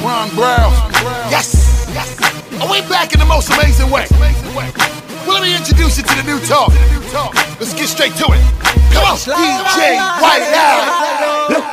Ron Brown. Yes. Are we back in the most amazing way? Well, let me introduce you to the new talk. Let's get straight to it. Come on, DJ White Out.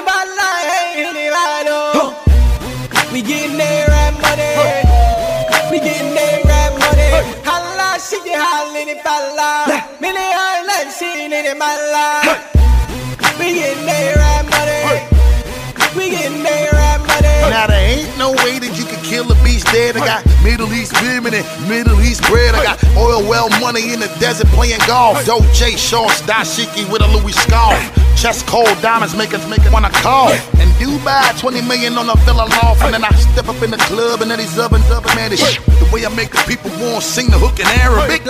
We getting there rap money. We getting there rap money. Holla, shit, you hollin' it, falla. Many are like seen it in my life. We getting there rap money. We getting there rap money. Now there ain't no way that you can kill a beast dead. I got Middle East women and Middle East bread. I got oil well money in the desert playing golf. Doja shorts, dashiki with a Louis scarf. Chest cold diamonds make us wanna cough. And Dubai, 20 million on a villa loft. And then I step up in the club and then these oven, man, this shit. The way I make the people wanna sing the hook in Arabic.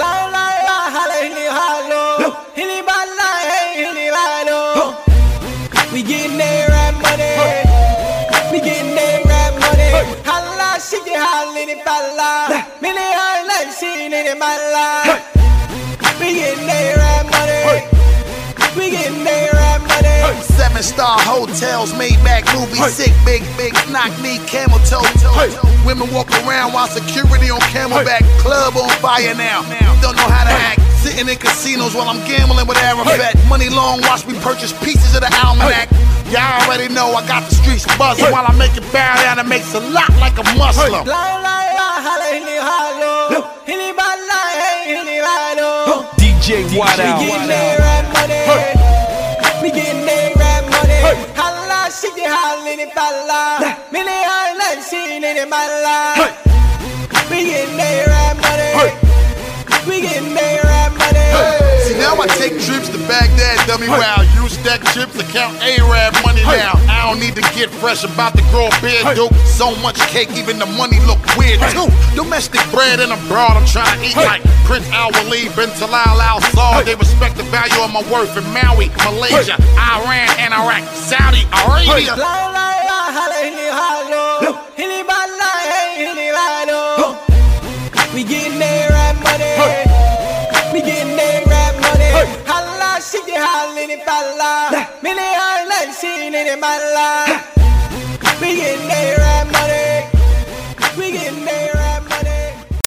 We getting there rap money. We getting there rap money. Holla, shit, you hollin' it, falla. Many are like seen it in my life. We getting there rap money. We getting there rap money. 7-star hotels, Maybach movie, sick, big, knock me, camel toe. Women walk around while security on camelback. Club on fire now. Don't know how to act. Sitting in casinos while I'm gambling with Arafat. Money long, watch me purchase pieces of the almanac. Y'all already know I got the streets buzzing. While I make it bow down, it makes a lot like a Muslim. DJ White Out. We getting there rap money. We getting there rap money. Holla, shit, you hollin' it, falla. Many are like seen it in my life. We getting there rap money. We getting there rap money. See, now I take trips to Baghdad, dummy wow. Use stack chips to count Arab money now. I don't need to get fresh, about to grow a beard, dude. So much cake, even the money look weird too. Domestic bread and abroad, I'm trying to eat like Prince Al-Waleed, bin Talal Al-Saud. They respect the value of my worth in Maui, Malaysia, Iran, and Iraq, Saudi Arabia. We getting there rap money. We getting there rap money. Holla, shit, you hollin' it, falla. Many are like seen it in my life. We getting there rap money. We getting there.